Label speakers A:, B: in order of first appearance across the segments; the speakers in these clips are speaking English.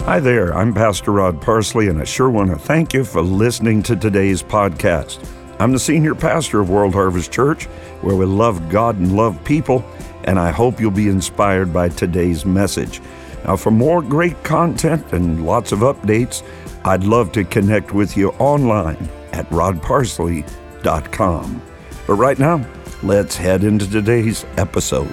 A: Hi there, I'm Pastor Rod Parsley, and I sure want to thank you for listening to today's podcast. I'm the senior pastor of World Harvest Church, where we love God and love people, and I hope you'll be inspired by today's message. Now, for more great content and lots of updates, I'd love to connect with you online at rodparsley.com. But right now, let's head into today's episode.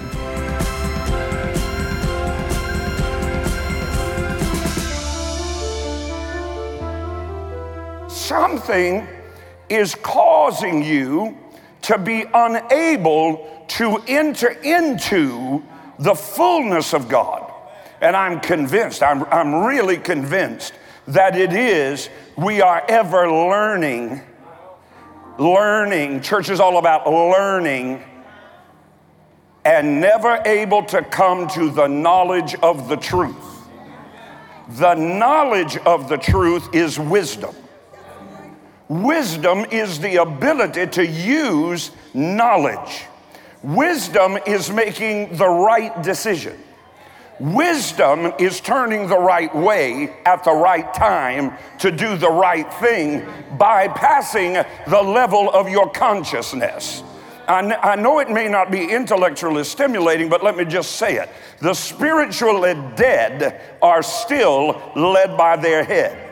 B: Something is causing you to be unable to enter into the fullness of God. And I'm convinced, I'm really convinced that it is, we are ever learning. Church is all about learning and never able to come to the knowledge of the truth. The knowledge of the truth is wisdom. Wisdom is the ability to use knowledge. Wisdom is making the right decision. Wisdom is turning the right way at the right time to do the right thing, bypassing the level of your consciousness. I know it may not be intellectually stimulating, but let me just say it. The spiritually dead are still led by their head.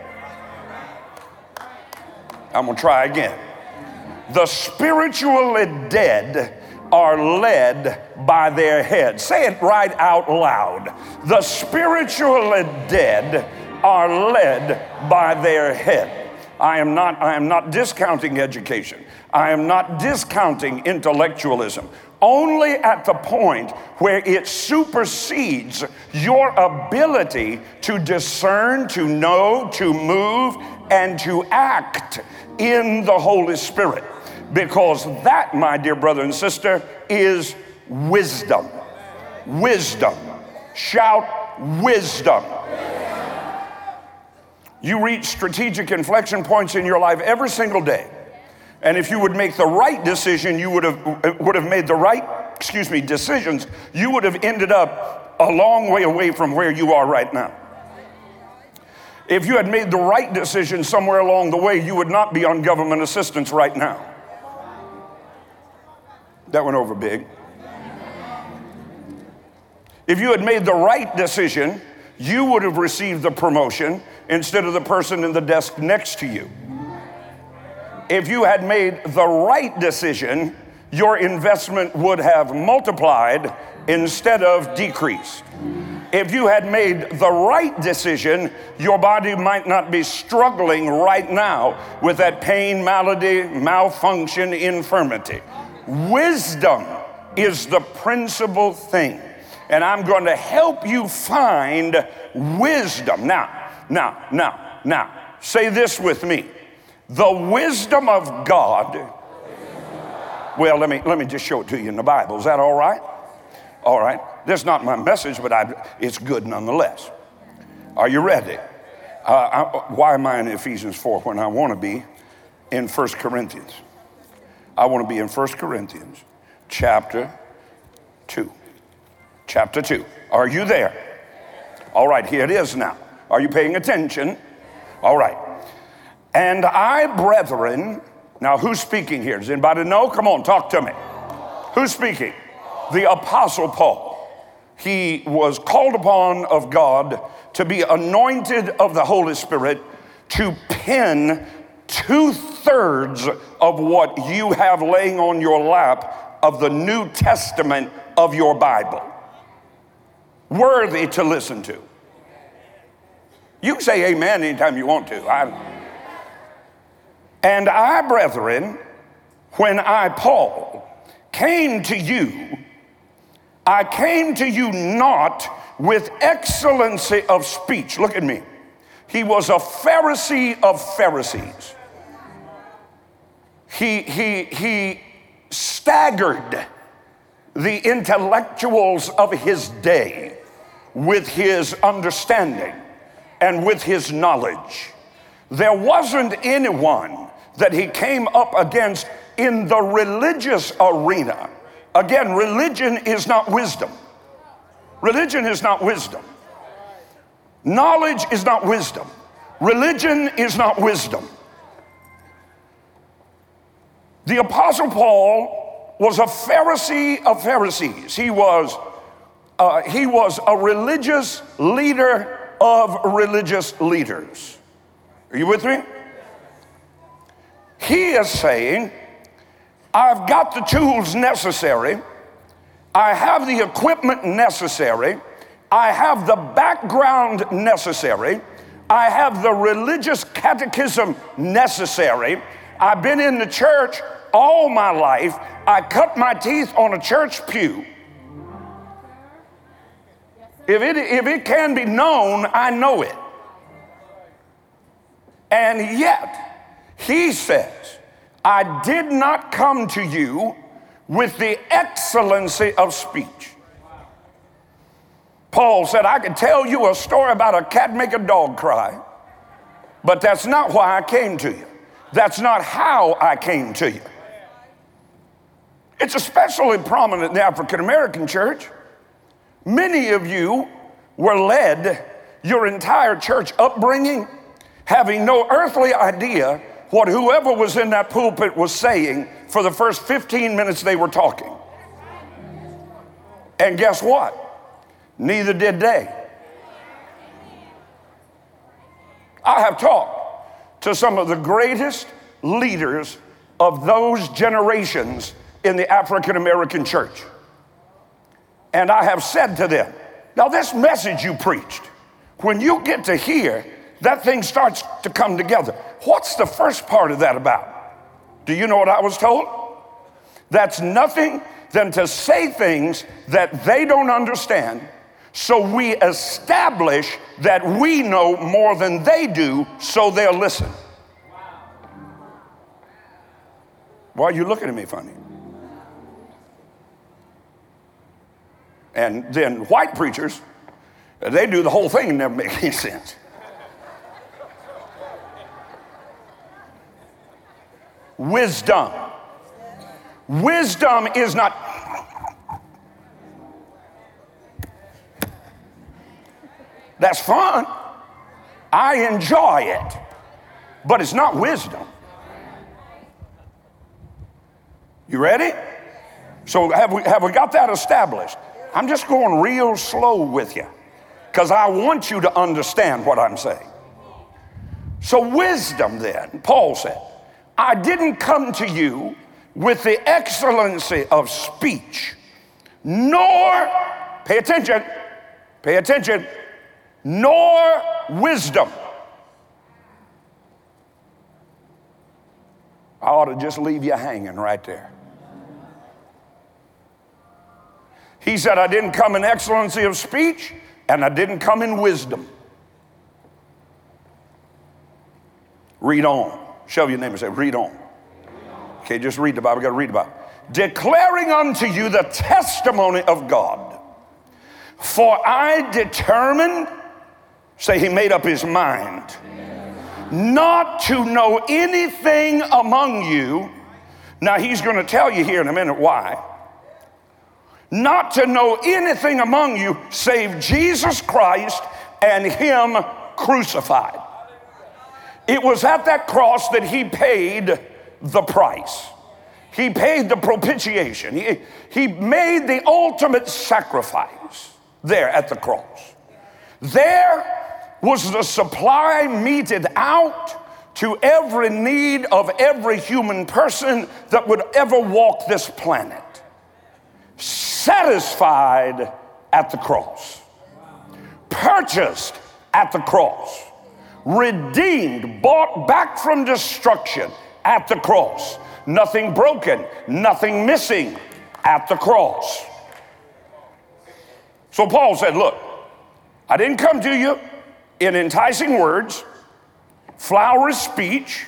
B: I'm going to try again. The spiritually dead are led by their head. Say it right out loud. The spiritually dead are led by their head. I am not discounting education. I am not discounting intellectualism. Only at the point where it supersedes your ability to discern, to know, to move, and to act in the Holy Spirit. Because that, my dear brother and sister, is wisdom. Wisdom. Shout wisdom. You reach strategic inflection points in your life every single day. And if you would make the right decision, you would have made the right, decisions, you would have ended up a long way away from where you are right now. If you had made the right decision somewhere along the way, you would not be on government assistance right now. That went over big. If you had made the right decision, you would have received the promotion instead of the person in the desk next to you. If you had made the right decision, your investment would have multiplied instead of decreased. If you had made the right decision, your body might not be struggling right now with that pain, malady, malfunction, infirmity. Wisdom is the principal thing. And I'm going to help you find wisdom. Now, say this with me. The wisdom of God. Well, let me just show it to you in the Bible. Is that all right? All right. That's not my message, but it's good nonetheless. Are you ready? Why am I in Ephesians 4 when I want to be in 1 Corinthians? I want to be in 1 Corinthians chapter 2. Chapter 2. Are you there? All right, here it is now. Are you paying attention? All right. And I, brethren, now who's speaking here? Does anybody know? Come on, talk to me. Who's speaking? The Apostle Paul. He was called upon of God to be anointed of the Holy Spirit to pen 2/3 of what you have laying on your lap of the New Testament of your Bible. Worthy to listen to. You can say amen anytime you want to. And I, brethren, when I, Paul, came to you, I came to you not with excellency of speech. Look at me. He was a Pharisee of Pharisees. He staggered the intellectuals of his day with his understanding and with his knowledge. There wasn't anyone that he came up against in the religious arena. Again, religion is not wisdom. Religion is not wisdom. Knowledge is not wisdom. Religion is not wisdom. The Apostle Paul was a Pharisee of Pharisees. He was a religious leader of religious leaders. Are you with me? He is saying, I've got the tools necessary. I have the equipment necessary. I have the background necessary. I have the religious catechism necessary. I've been in the church all my life. I cut my teeth on a church pew. If it can be known, I know it. And yet, he says, I did not come to you with the excellency of speech. Paul said, I could tell you a story about a cat make a dog cry, but that's not why I came to you. That's not how I came to you. It's especially prominent in the African American church. Many of you were led your entire church upbringing having no earthly idea what whoever was in that pulpit was saying for the first 15 minutes they were talking. And guess what? Neither did they. I have talked to some of the greatest leaders of those generations in the African American church. And I have said to them, now this message you preached, when you get to hear, that thing starts to come together. What's the first part of that about? Do you know what I was told? That's nothing than to say things that they don't understand, so we establish that we know more than they do, so they'll listen. Why are you looking at me funny? And then white preachers, they do the whole thing and never make any sense. Wisdom. Wisdom is not. That's fun. I enjoy it. But it's not wisdom. You ready? So have we got that established? I'm just going real slow with you because I want you to understand what I'm saying. So wisdom then, Paul said, I didn't come to you with the excellency of speech, nor, pay attention, nor wisdom. I ought to just leave you hanging right there. He said, I didn't come in excellency of speech, and I didn't come in wisdom. Read on. Show your neighbor and say, read on. Okay, just read the Bible. Got to read the Bible. Declaring unto you the testimony of God. For I determined, say he made up his mind, not to know anything among you. Now he's going to tell you here in a minute why. Not to know anything among you save Jesus Christ and him crucified. It was at that cross that he paid the price. He paid the propitiation. He made the ultimate sacrifice there at the cross. There was the supply meted out to every need of every human person that would ever walk this planet. Satisfied at the cross. Purchased at the cross. Redeemed, bought back from destruction at the cross. Nothing broken, nothing missing at the cross. So Paul said, look, I didn't come to you in enticing words, flowery speech,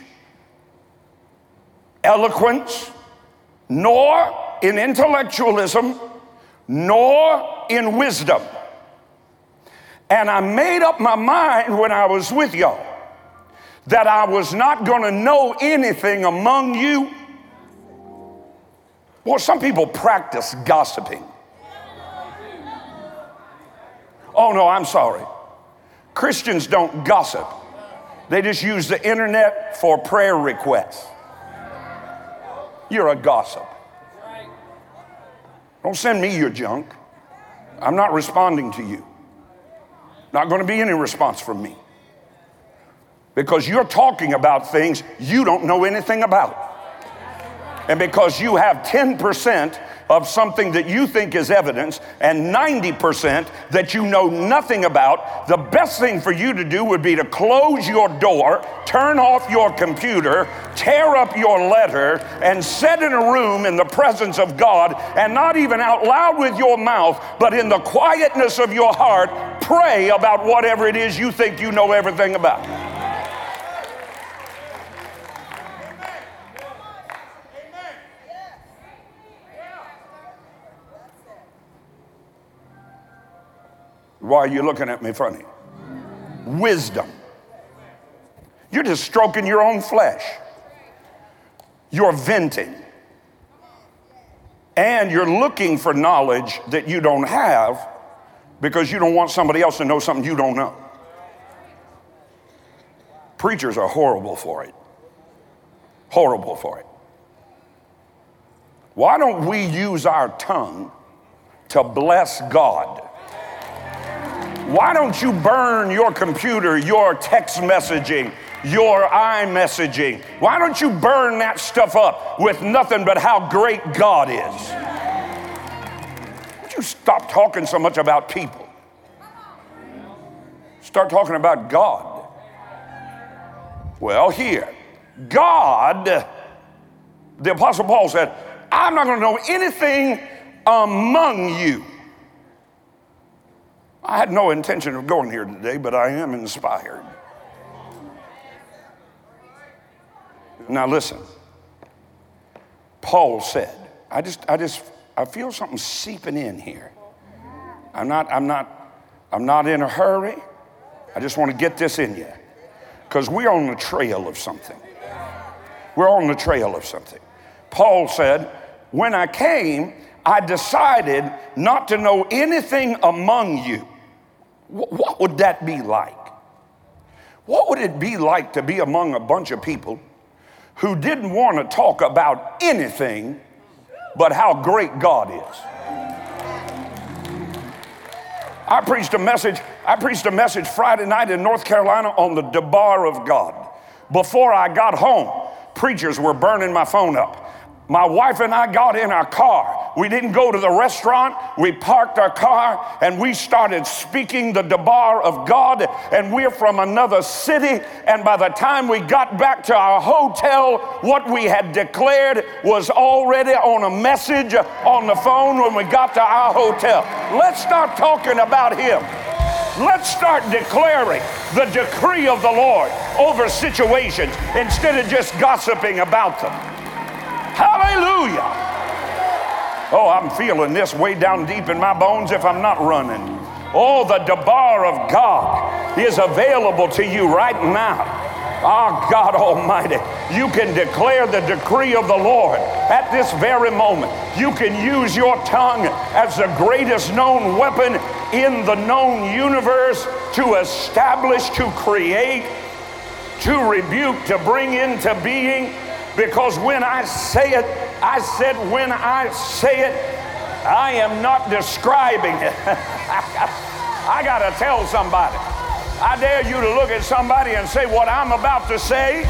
B: eloquence, nor in intellectualism, nor in wisdom. And I made up my mind when I was with y'all that I was not going to know anything among you. Well, some people practice gossiping. Oh no, I'm sorry. Christians don't gossip. They just use the internet for prayer requests. You're a gossip. Don't send me your junk. I'm not responding to you. Not going to be any response from me. Because you're talking about things you don't know anything about. And because you have 10% of something that you think is evidence and 90% that you know nothing about, the best thing for you to do would be to close your door, turn off your computer, tear up your letter, and sit in a room in the presence of God, and not even out loud with your mouth, but in the quietness of your heart, pray about whatever it is you think you know everything about. Why are you looking at me funny? Wisdom. You're just stroking your own flesh. You're venting. And you're looking for knowledge that you don't have because you don't want somebody else to know something you don't know. Preachers are horrible for it. Horrible for it. Why don't we use our tongue to bless God? Why don't you burn your computer, your text messaging, your iMessaging? Why don't you burn that stuff up with nothing but how great God is? Why don't you stop talking so much about people? Start talking about God. Well, here, God, the Apostle Paul said, I'm not going to know anything among you. I had no intention of going here today, but I am inspired. Now listen, Paul said, I feel something seeping in here. I'm not in a hurry. I just want to get this in you. Because we're on the trail of something. We're on the trail of something. Paul said, when I came, I decided not to know anything among you. What would that be like? What would it be like to be among a bunch of people who didn't want to talk about anything but how great God is? I preached a message Friday night in North Carolina on the debar of God. Before I got home, preachers were burning my phone up. My wife and I got in our car. We didn't go to the restaurant. We parked our car and we started speaking the debar of God. And we're from another city. And by the time we got back to our hotel, what we had declared was already on a message on the phone when we got to our hotel. Let's start talking about Him. Let's start declaring the decree of the Lord over situations instead of just gossiping about them. Hallelujah. Oh, I'm feeling this way down deep in my bones if I'm not running. Oh, the debar of God is available to you right now. Oh, God Almighty, you can declare the decree of the Lord at this very moment. You can use your tongue as the greatest known weapon in the known universe to establish, to create, to rebuke, to bring into being. Because when I say it, I said when I say it, I am not describing it. I got to tell somebody. I dare you to look at somebody and say what I'm about to say.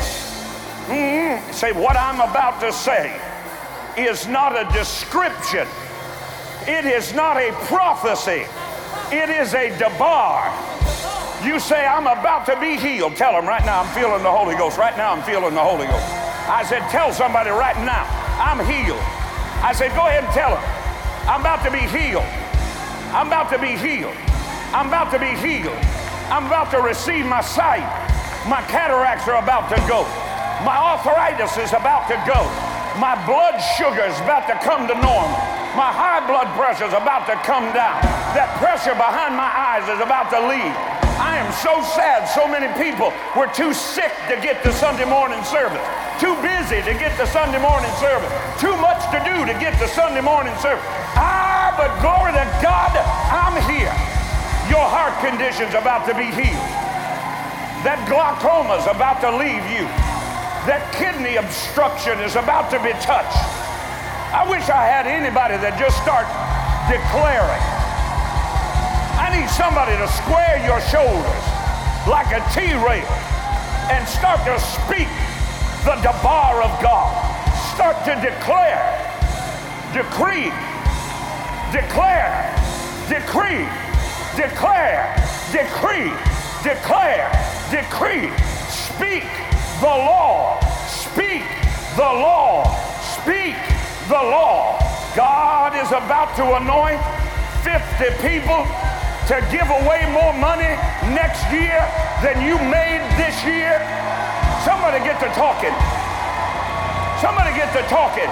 B: Say what I'm about to say is not a description. It is not a prophecy. It is a debar. You say, I'm about to be healed. Tell them right now, I'm feeling the Holy Ghost. Right now, I'm feeling the Holy Ghost. I said, tell somebody right now, I'm healed. I said, go ahead and tell them, I'm about to be healed. I'm about to be healed. I'm about to be healed. I'm about to receive my sight. My cataracts are about to go. My arthritis is about to go. My blood sugar is about to come to normal. My high blood pressure is about to come down. That pressure behind my eyes is about to leave. I am so sad so many people were too sick to get to Sunday morning service, too busy to get to Sunday morning service, too much to do to get to Sunday morning service. But glory to God, I'm here. Your heart condition's about to be healed. That glaucoma's about to leave you. That kidney obstruction is about to be touched. I wish I had anybody that just start declaring. I need somebody to square your shoulders like a T-rail and start to speak the debar of God. Start to declare, decree, declare, decree, declare, decree, declare, decree. Speak the law. Speak the law. Speak the law. God is about to anoint 50 people to give away more money next year than you made this year. Somebody get to talking. Somebody get to talking.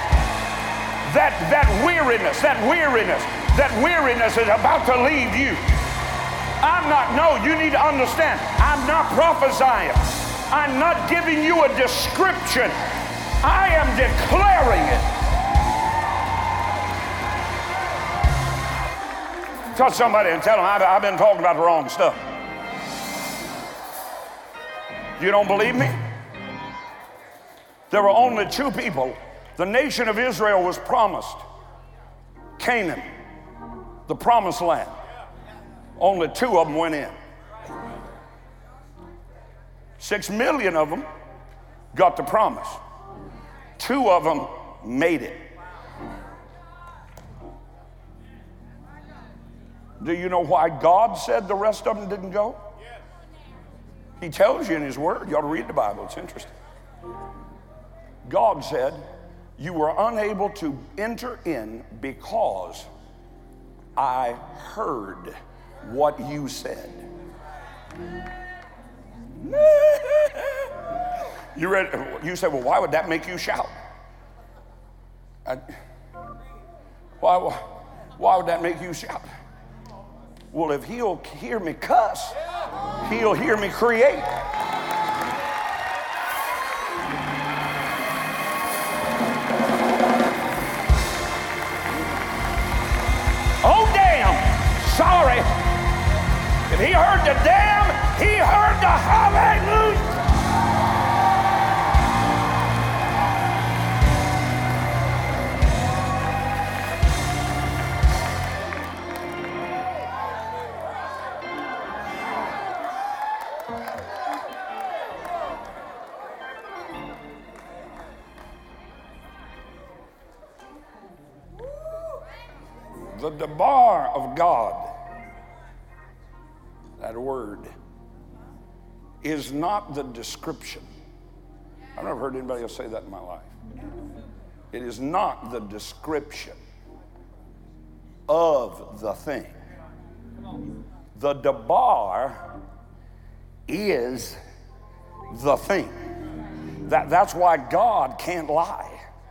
B: That weariness is about to leave you. You need to understand, I'm not prophesying. I'm not giving you a description. I am declaring it. Touch somebody and tell them I've been talking about the wrong stuff. You don't believe me? There were only two people. The nation of Israel was promised Canaan, the promised land. Only two of them went in. 6 million of them got the promise. 2 of them made it. Do you know why God said the rest of them didn't go? He tells you in his word. You ought to read the Bible. It's interesting. God said, you were unable to enter in because I heard what you said. You said, well, why would that make you shout? Why would that make you shout? Well, if he'll hear me cuss, he'll hear me create. Oh, damn. Sorry. If he heard the damn, he heard the hallelujah. The debar of God, that word, is not the description. I've never heard anybody else say that in my life. It is not the description of the thing. The debar is the thing. That's why God can't lie.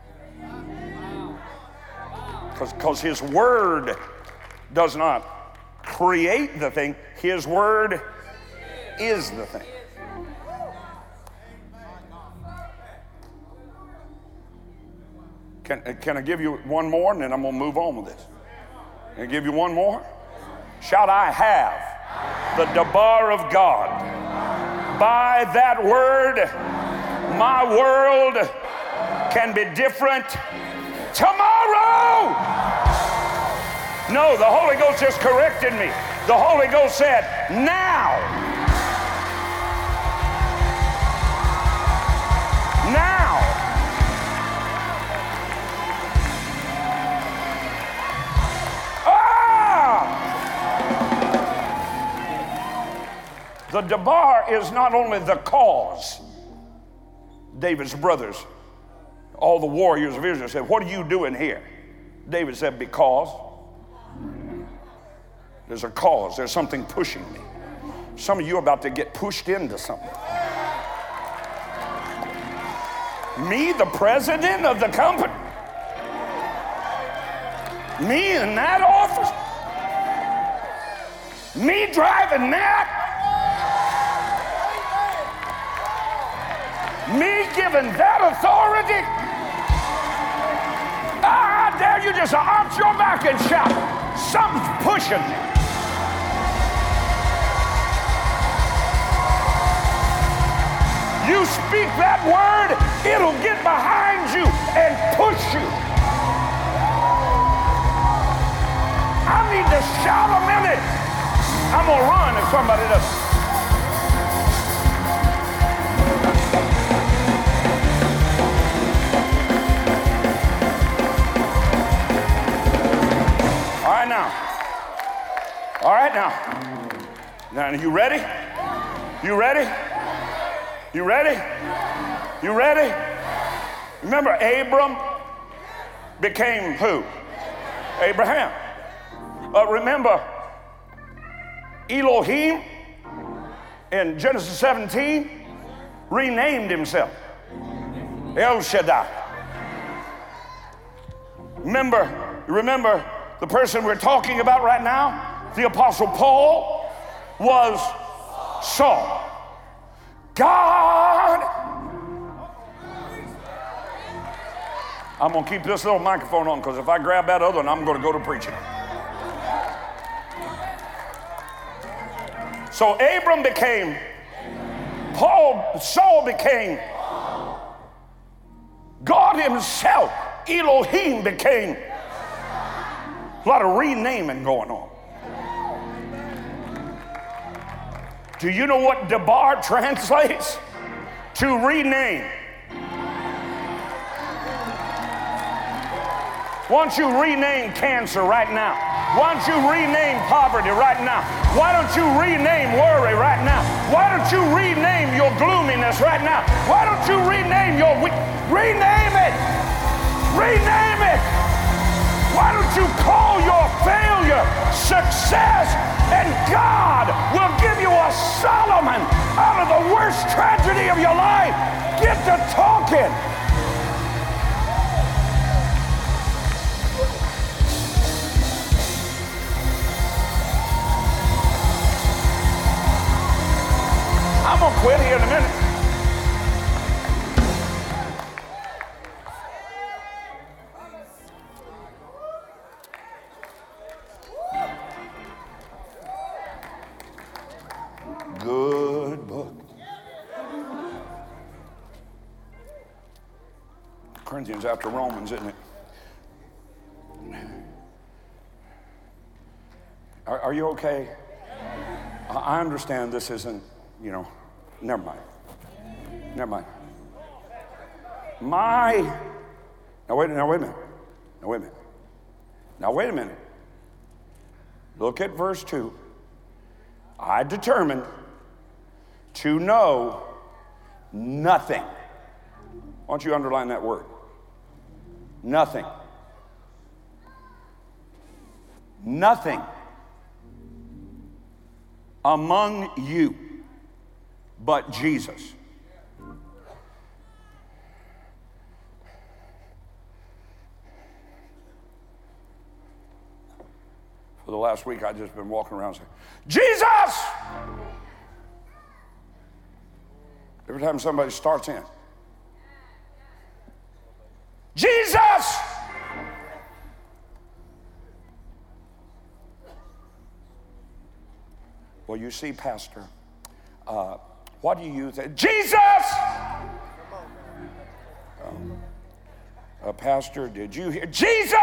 B: Because his word does not create the thing. His word is the thing. Can I give you one more, and then I'm going to move on with this? Can I give you one more? Shout, I have the debar of God. By that word, my world can be different tomorrow. No, the Holy Ghost just corrected me. The Holy Ghost said, now. Now. The debar is not only the cause. David's brothers, all the warriors of Israel said, what are you doing here? David said, because there's a cause. There's something pushing me. Some of you are about to get pushed into something. Me, the president of the company? Me in that office? Me driving that? Me giving that authority? I dare you just arch your back and shout, something's pushing me. You speak that word, it'll get behind you and push you. I need to shout a minute. I'm going to run if somebody doesn't. All right now. Now, you ready? You ready? You ready? You ready? Remember, Abram became who? Abraham. Remember, Elohim in Genesis 17 renamed himself El Shaddai. Remember the person we're talking about right now? The Apostle Paul was Saul. God. I'm going to keep this little microphone on because if I grab that other one, I'm going to go to preaching. So Abram became Paul, Saul became God himself. Elohim became a lot of renaming going on. Do you know what debar translates? To rename. Why don't you rename cancer right now? Why don't you rename poverty right now? Why don't you rename worry right now? Why don't you rename your gloominess right now? Why don't you rename your rename it? Rename it. Why don't you call your failure success, and God will give you a Solomon out of the worst tragedy of your life. Get to talking. I'm going to quit here in a minute. Good book. Corinthians after Romans, isn't it? Are you okay? I understand this isn't, never mind. Never mind. Now wait a minute. Look at verse 2. I determined to know nothing. Why don't you underline that word? Nothing. Nothing among you but Jesus. For the last week, I've just been walking around saying, Jesus! Every time somebody starts in, Jesus! Well, you see, Pastor, what do you think? Jesus! Pastor, did you hear? Jesus!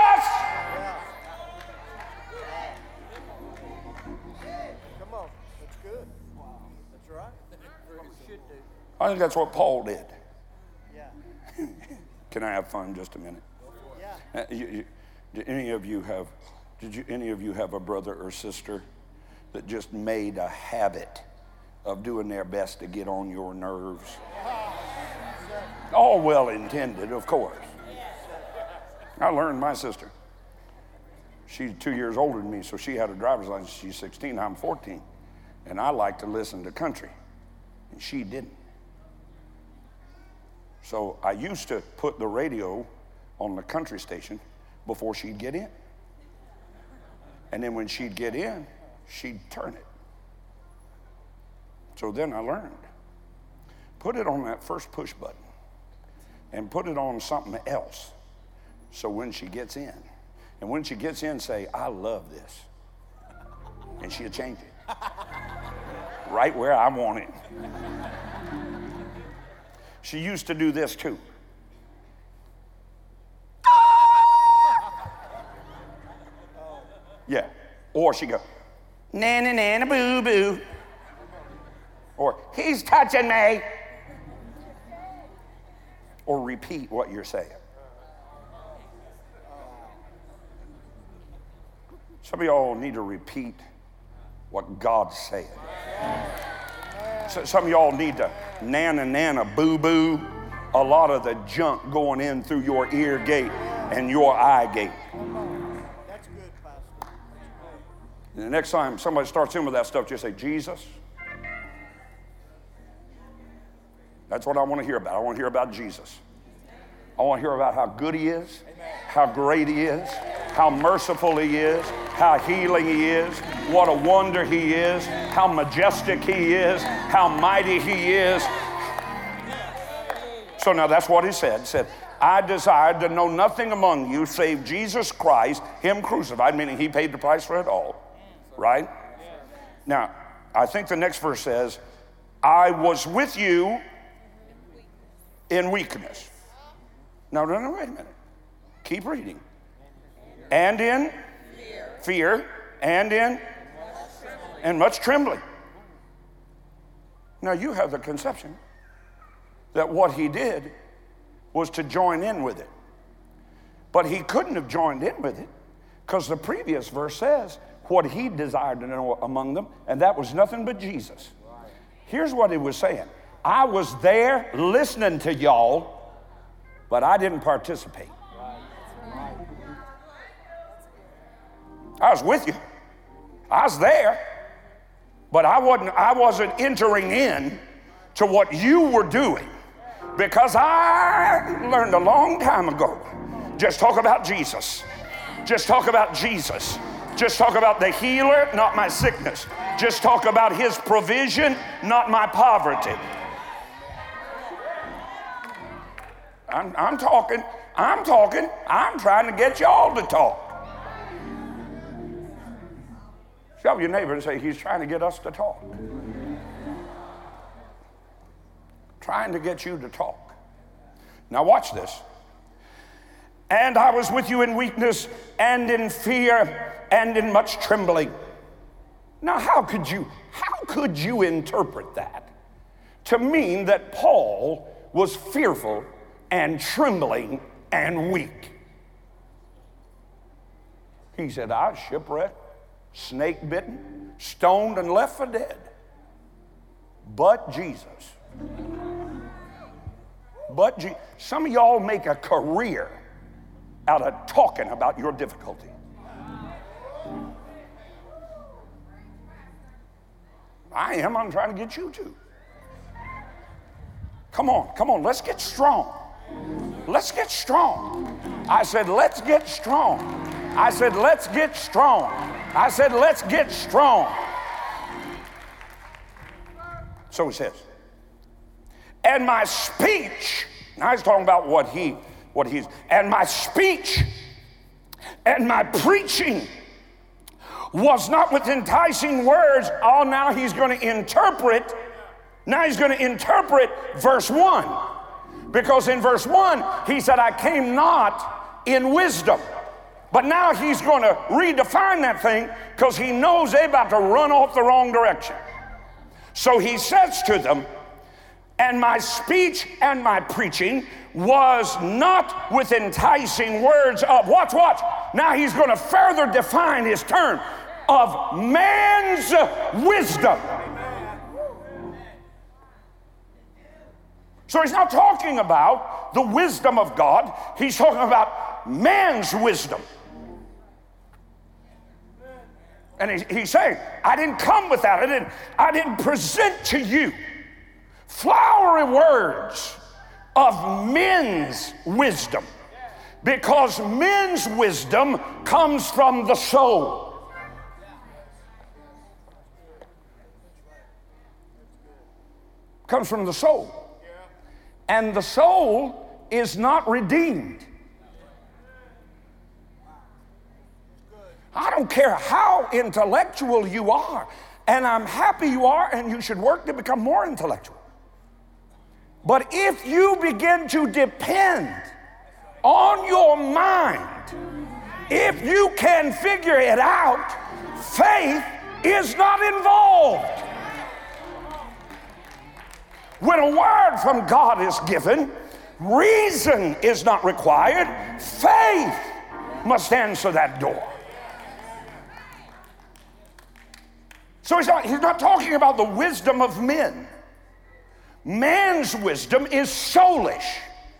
C: Come on, that's good. That's right. Should do.
B: I think that's what Paul did.
C: Yeah.
B: Can I have fun just a minute?
C: Yeah.
B: Did any of you have a brother or sister that just made a habit of doing their best to get on your nerves? All well intended, of course. I learned my sister. She's 2 years older than me, so she had a driver's license. She's 16, I'm 14. And I like to listen to country, and she didn't. So I used to put the radio on the country station before she'd get in. And then when she'd get in, she'd turn it. So then I learned. Put it on that first push button and put it on something else. So when she gets in, and when she gets in, say, I love this. And she'll change it. Right where I want it. She used to do this too. Yeah. Or she go, nana, nana, boo, boo. Or, he's touching me. Or repeat what you're saying. Some of y'all need to repeat what God's saying. So some of y'all need to nana, nana, boo, boo a lot of the junk going in through your ear gate and your eye gate.
C: That's good, Pastor.
B: And the next time somebody starts in with that stuff, just say, Jesus. That's what I want to hear about. I want to hear about Jesus. I want to hear about how good he is, how great he is, how merciful he is, how healing he is, what a wonder he is, how majestic he is, how mighty he is. So now that's what he said. He said, I desired to know nothing among you save Jesus Christ, him crucified, meaning he paid the price for it all. Right? Now, I think the next verse says, I was with you in weakness. No, wait a minute. Keep reading. And in fear, and in and much trembling. Now you have the conception that what he did was to join in with it. But he couldn't have joined in with it because the previous verse says what he desired to know among them, and that was nothing but Jesus. Here's what he was saying. I was there listening to y'all, but I didn't participate. I was with you. I was there, but I wasn't entering in to what you were doing, because I learned a long time ago, just talk about Jesus. Just talk about Jesus. Just talk about the healer, not my sickness. Just talk about his provision, not my poverty. I'm talking. I'm trying to get y'all to talk. Show your neighbor and say, he's trying to get us to talk. Trying to get you to talk. Now watch this. And I was with you in weakness and in fear and in much trembling. Now how could you interpret that to mean that Paul was fearful and trembling and weak? He said, I was shipwrecked, snake bitten, stoned, and left for dead. But Jesus. Some of y'all make a career out of talking about your difficulty. I'm trying to get you to. Come on, let's get strong. Let's get strong. I said, let's get strong. I said, let's get strong. I said, let's get strong. So he says, and my speech, now he's talking about what he's, and my speech and my preaching was not with enticing words. Oh, now he's going to interpret. Now he's going to interpret verse 1. Because in verse 1, he said, I came not in wisdom. But now he's going to redefine that thing because he knows they're about to run off the wrong direction. So he says to them, and my speech and my preaching was not with enticing words of, watch. Now he's going to further define his term of man's wisdom. So he's not talking about the wisdom of God. He's talking about man's wisdom. And he's saying, I didn't come with that. I didn't present to you flowery words of men's wisdom, because men's wisdom comes from the soul. Comes from the soul. And the soul is not redeemed. I don't care how intellectual you are, and I'm happy you are, and you should work to become more intellectual. But if you begin to depend on your mind, if you can figure it out, faith is not involved. When a word from God is given, reason is not required. Faith must answer that door. So he's not talking about the wisdom of men. Man's wisdom is soulish.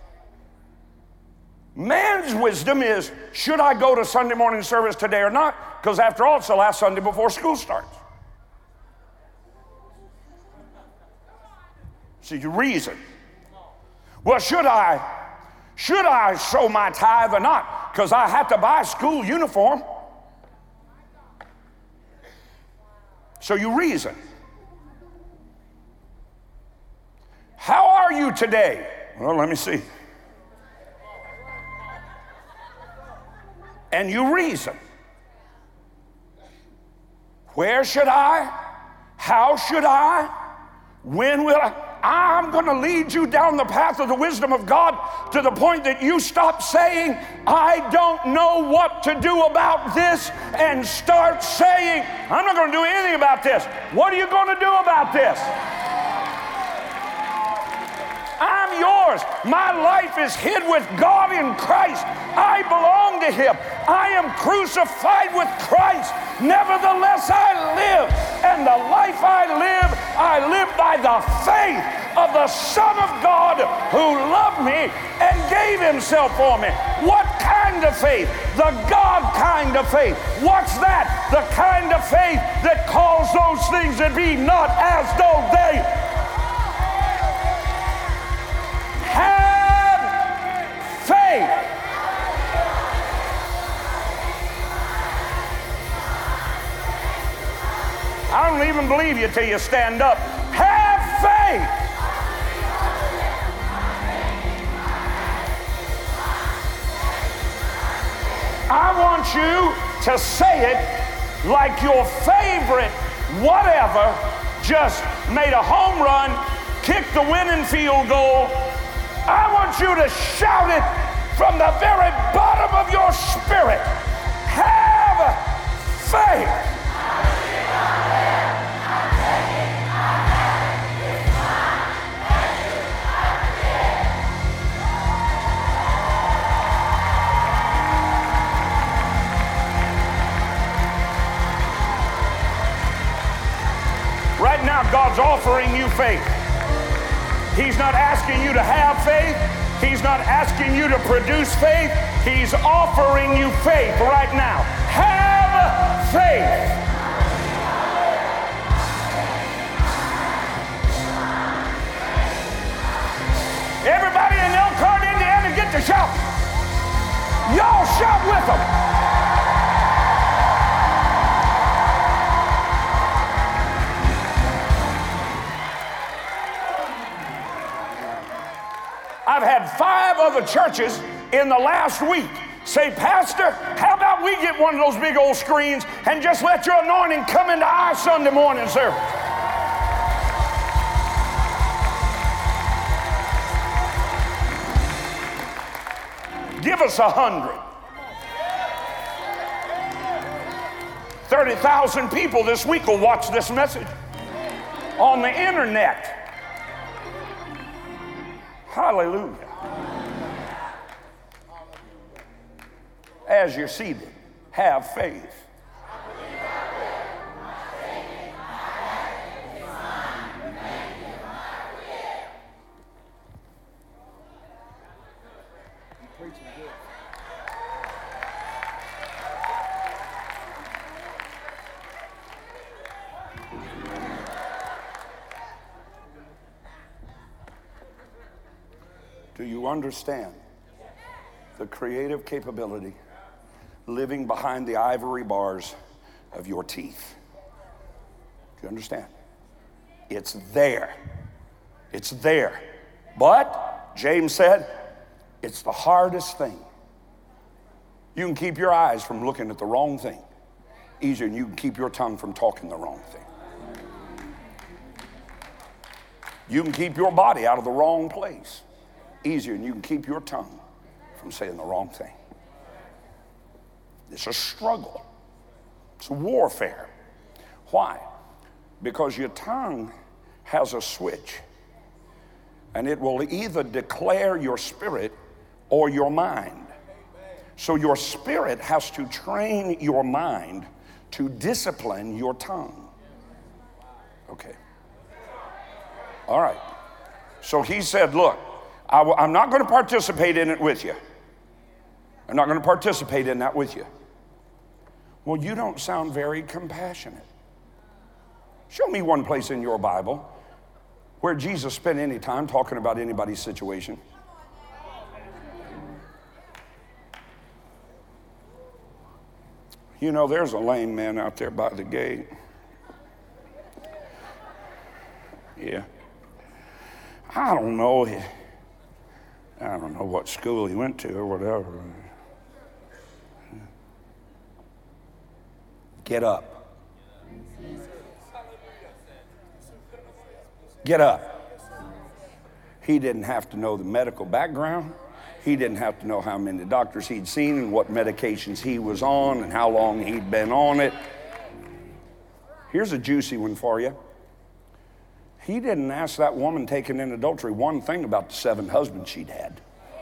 B: Man's wisdom is, should I go to Sunday morning service today or not? Because after all, it's the last Sunday before school starts. So you reason. Well, should I sow my tithe or not? Because I have to buy a school uniform. So you reason. How are you today? Well, let me see. And you reason. Where should I? How should I? When will I? I'm going to lead you down the path of the wisdom of God to the point that you stop saying, I don't know what to do about this, and start saying, I'm not going to do anything about this. What are you going to do about this? I'm yours. My life is hid with God in Christ. I belong to Him. I am crucified with Christ. Nevertheless, I live. And the life I live by the faith of the Son of God who loved me and gave Himself for me. What kind of faith? The God kind of faith. What's that? The kind of faith that calls those things that be not as though they have faith. I don't even believe you till you stand up. Have faith. I want you to say it like your favorite whatever just made a home run, kicked the winning field goal. I want you to shout it from the very bottom of your spirit. Have faith. Right now, God's offering you faith. He's not asking you to have faith. He's not asking you to produce faith. He's offering you faith right now. Have faith. Everybody in Elkhart, Indiana, get to shout. Y'all shout with them. I've had 5 other churches in the last week say, Pastor, how about we get one of those big old screens and just let your anointing come into our Sunday morning service? Give us 100. 30,000 people this week will watch this message on the internet. Hallelujah. As you're seated, have faith. Do you understand the creative capability living behind the ivory bars of your teeth? Do you understand? It's there. It's there. But, James said, it's the hardest thing. You can keep your eyes from looking at the wrong thing easier than you can keep your tongue from talking the wrong thing. You can keep your body out of the wrong place easier than you can keep your tongue from saying the wrong thing. It's a struggle. It's a warfare. Why? Because your tongue has a switch, and it will either declare your spirit or your mind. So your spirit has to train your mind to discipline your tongue. Okay. All right. So he said, look, I'm not going to participate in it with you. I'm not going to participate in that with you. Well, you don't sound very compassionate. Show me one place in your Bible where Jesus spent any time talking about anybody's situation. You know, there's a lame man out there by the gate. Yeah. I don't know what school he went to or whatever. Get up. Get up. He didn't have to know the medical background. He didn't have to know how many doctors he'd seen and what medications he was on and how long he'd been on it. Here's a juicy one for you. He didn't ask that woman taken in adultery one thing about the 7 husbands she'd had.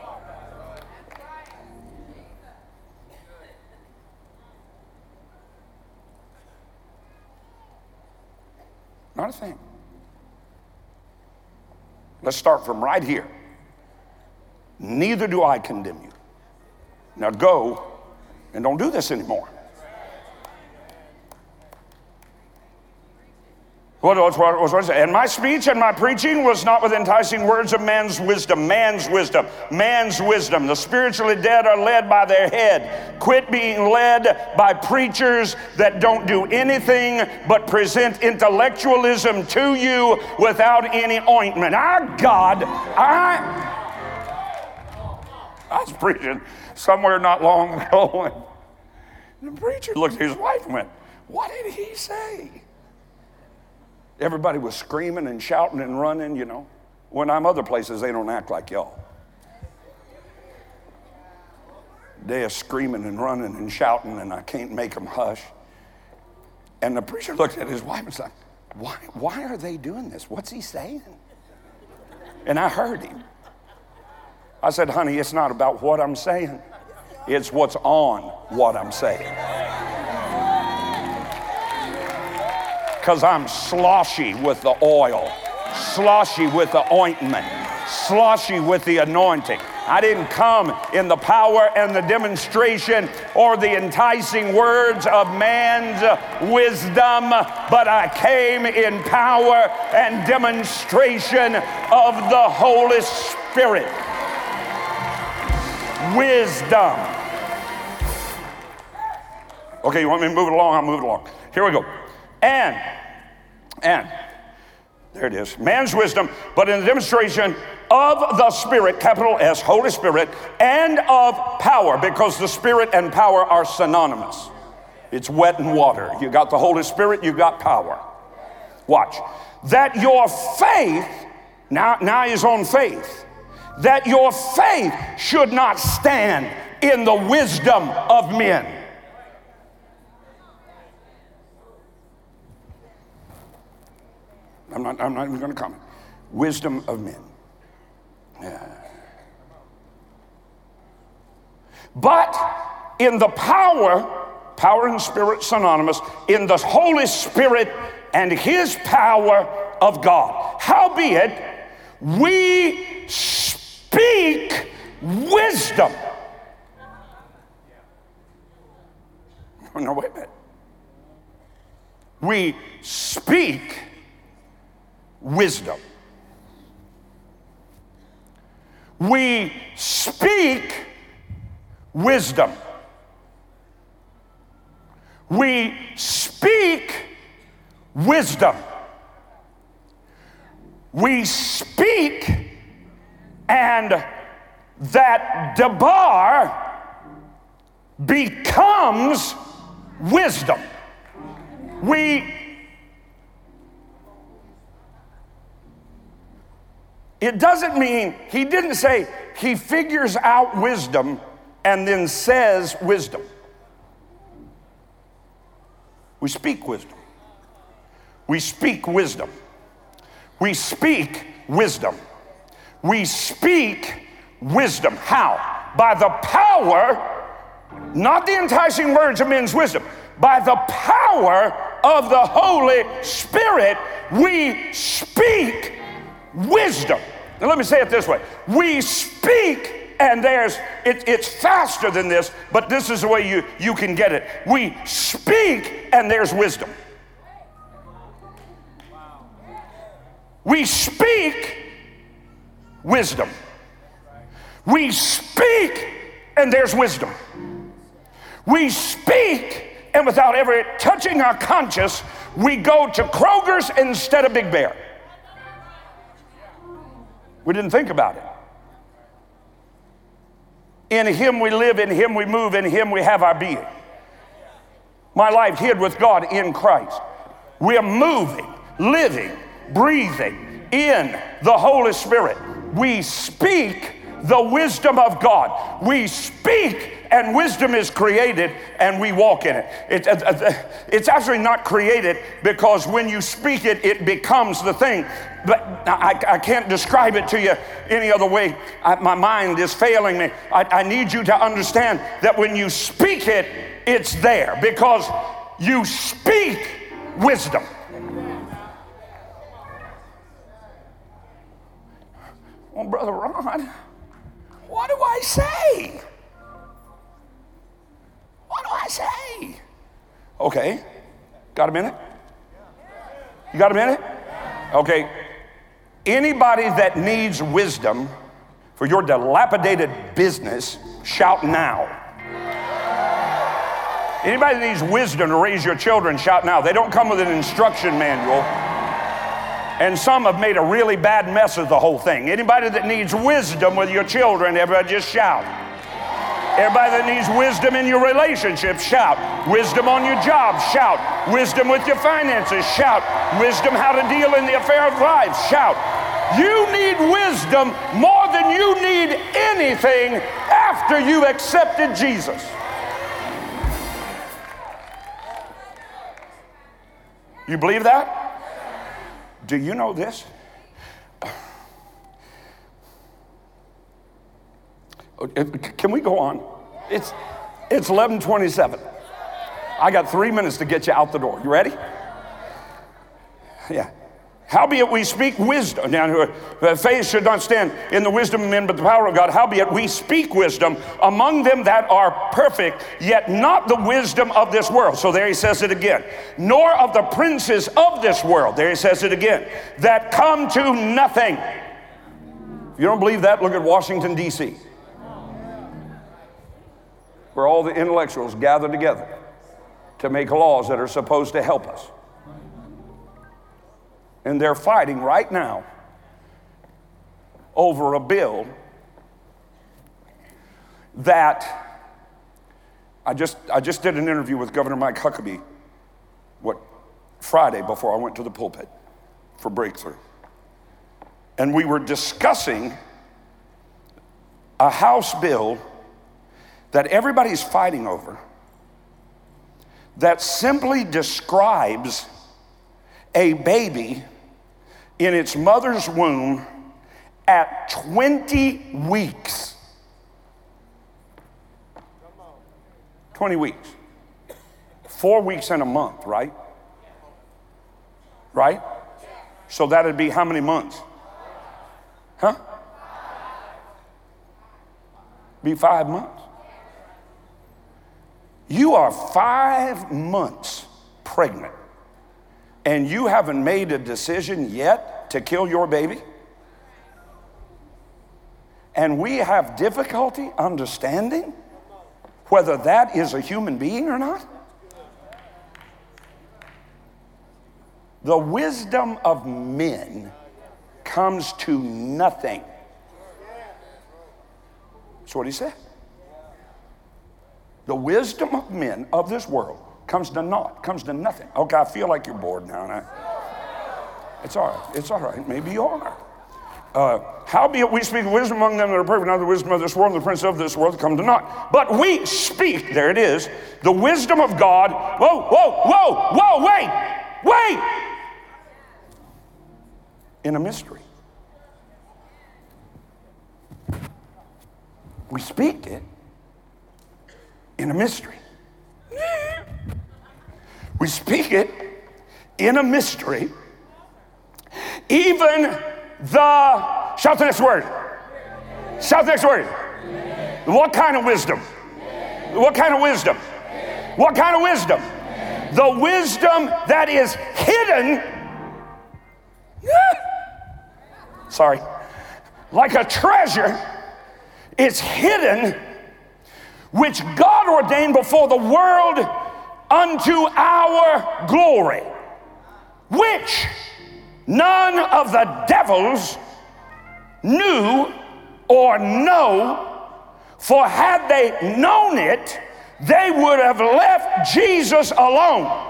B: Not a thing. Let's start from right here. Neither do I condemn you. Now go and don't do this anymore. What was it? And my speech and my preaching was not with enticing words of man's wisdom. Man's wisdom. Man's wisdom. The spiritually dead are led by their head. Quit being led by preachers that don't do anything but present intellectualism to you without any ointment. I was preaching somewhere not long ago, and the preacher looked at his wife and went, "What did he say?" Everybody was screaming and shouting and running, you know. When I'm other places, they don't act like y'all. They're screaming and running and shouting, and I can't make them hush. And the preacher looked at his wife and said, why are they doing this? What's he saying? And I heard him. I said, honey, it's not about what I'm saying. It's what's on what I'm saying. Because I'm sloshy with the oil, sloshy with the ointment, sloshy with the anointing. I didn't come in the power and the demonstration or the enticing words of man's wisdom, but I came in power and demonstration of the Holy Spirit. Wisdom. Okay, you want me to move it along? I'll move it along. Here we go. And there it is, man's wisdom, but in the demonstration of the Spirit, capital S, Holy Spirit, and of power, because the Spirit and power are synonymous. It's wet and water. You got the Holy Spirit, you got power. Watch. That your faith, now he's on faith, that your faith should not stand in the wisdom of men. I'm not even going to comment. Wisdom of men. Yeah. But in the power and spirit synonymous, in the Holy Spirit and his power of God. Howbeit, we speak wisdom. No, wait a minute. We speak wisdom. We speak wisdom. We speak wisdom. We speak, and that debar becomes wisdom. It doesn't mean, he didn't say he figures out wisdom and then says wisdom. We speak wisdom. We speak wisdom. We speak wisdom. We speak wisdom. How? By the power, not the enticing words of men's wisdom, by the power of the Holy Spirit, we speak wisdom. Now let me say it this way. We speak, and it's faster than this, but this is the way you can get it. We speak, and there's wisdom. We speak wisdom. We speak, and there's wisdom. We speak, and without ever touching our conscience, we go to Kroger's instead of Big Bear. We didn't think about it. In him we live, in him we move, in him we have our being. My life hid with God in Christ. We are moving, living, breathing in the Holy Spirit. We speak the wisdom of God. We speak, and wisdom is created, and we walk in it. It's actually not created, because when you speak it, it becomes the thing. But I can't describe it to you any other way. My mind is failing me. I need you to understand that when you speak it, it's there, because you speak wisdom. Well, Brother Ron, what do I say? What do I say? Okay, got a minute? You got a minute? Okay, anybody that needs wisdom for your dilapidated business, shout now. Anybody that needs wisdom to raise your children, shout now. They don't come with an instruction manual. And some have made a really bad mess of the whole thing. Anybody that needs wisdom with your children, everybody just shout. Everybody that needs wisdom in your relationship, shout. Wisdom on your job, shout. Wisdom with your finances, shout. Wisdom how to deal in the affair of life, shout. You need wisdom more than you need anything after you accepted Jesus. You believe that? Do you know this? Can we go on? It's 11:27. I got 3 minutes to get you out the door. You ready? Yeah. Howbeit we speak wisdom. Now, faith should not stand in the wisdom of men, but the power of God. Howbeit we speak wisdom among them that are perfect, yet not the wisdom of this world. So there he says it again. Nor of the princes of this world. There he says it again. That come to nothing. If you don't believe that, look at Washington, D.C., where all the intellectuals gather together to make laws that are supposed to help us. And they're fighting right now over a bill that I just did an interview with Governor Mike Huckabee, Friday before I went to the pulpit for Breakthrough. And we were discussing a House bill that everybody's fighting over that simply describes a baby in its mother's womb at 20 weeks. 20 weeks. 4 weeks and a month, right? Right? So that'd be how many months? Huh? Be 5 months. You are 5 months pregnant, and you haven't made a decision yet to kill your baby? And we have difficulty understanding whether that is a human being or not? The wisdom of men comes to nothing. That's what he said. The wisdom of men of this world comes to naught, comes to nothing. Okay, I feel like you're bored now. It's all right. It's all right. Maybe you are. Howbeit we speak wisdom among them that are perfect, not the wisdom of this world, and the prince of this world come to naught. But we speak, there it is, the wisdom of God. Wait! In a mystery. We speak it in a mystery. We speak it in a mystery. Even the, shout the next word. Shout the next word. What kind of wisdom? What kind of wisdom? What kind of wisdom? The wisdom that is hidden, sorry, like a treasure, is hidden, which God ordained before the world unto our glory, which none of the devils knew or know, for had they known it, they would have left Jesus alone.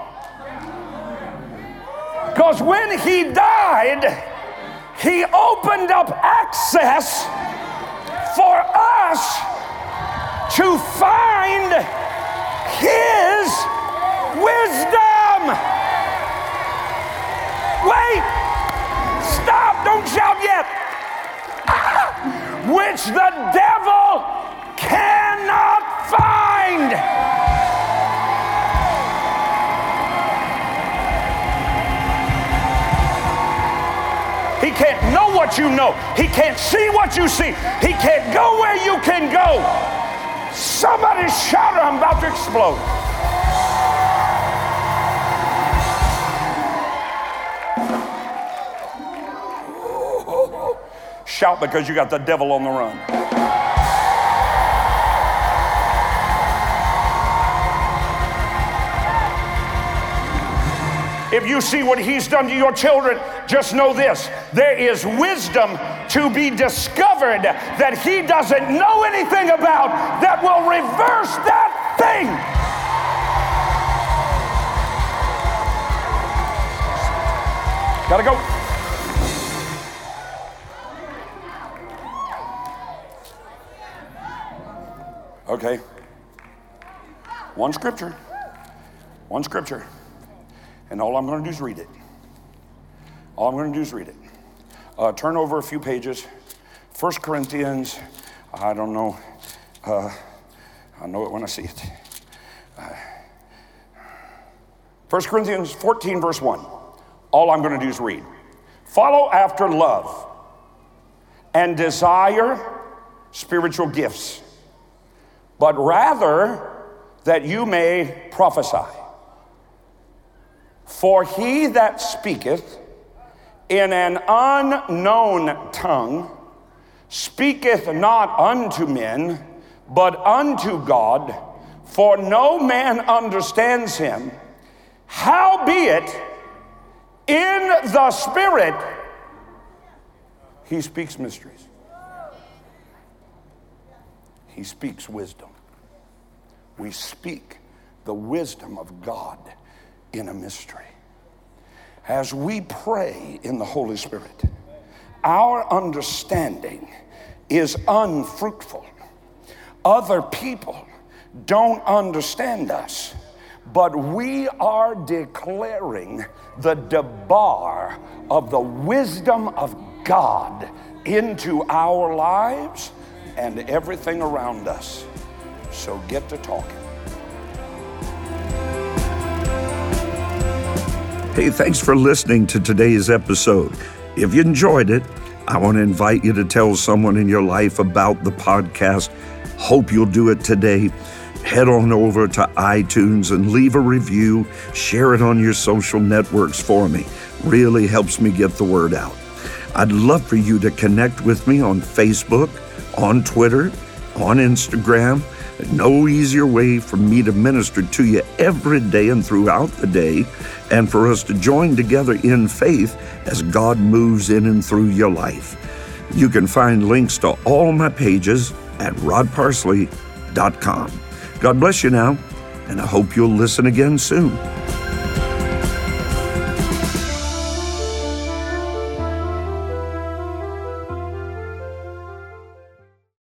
B: Because when he died, he opened up access for us to find his wisdom. Wait, stop, don't shout yet. Which the devil cannot find. He can't know what you know. He can't see what you see. He can't go where you can go. Somebody shout, I'm about to explode. Shout because you got the devil on the run. If you see what he's done to your children, just know this. There is wisdom to be discovered that he doesn't know anything about that will reverse that thing. Gotta go. Okay. One scripture. And all I'm going to do is read it. Turn over a few pages. 1 Corinthians, I don't know. I know it when I see it. 1 Corinthians 14, verse 1. All I'm going to do is read. Follow after love and desire spiritual gifts, but rather that you may prophesy. For he that speaketh in an unknown tongue speaketh not unto men, but unto God, for no man understands him. Howbeit, in the Spirit, he speaks mysteries. He speaks wisdom. We speak the wisdom of God in a mystery. As we pray in the Holy Spirit, our understanding is unfruitful. Other people don't understand us, but we are declaring the debar of the wisdom of God into our lives and everything around us. So get to talking.
A: Hey, thanks for listening to today's episode. If you enjoyed it, I want to invite you to tell someone in your life about the podcast. Hope you'll do it today. Head on over to iTunes and leave a review. Share it on your social networks for me. Really helps me get the word out. I'd love for you to connect with me on Facebook, on Twitter, on Instagram. No easier way for me to minister to you every day and throughout the day, and for us to join together in faith as God moves in and through your life. You can find links to all my pages at rodparsley.com. God bless you now, and I hope you'll listen again soon.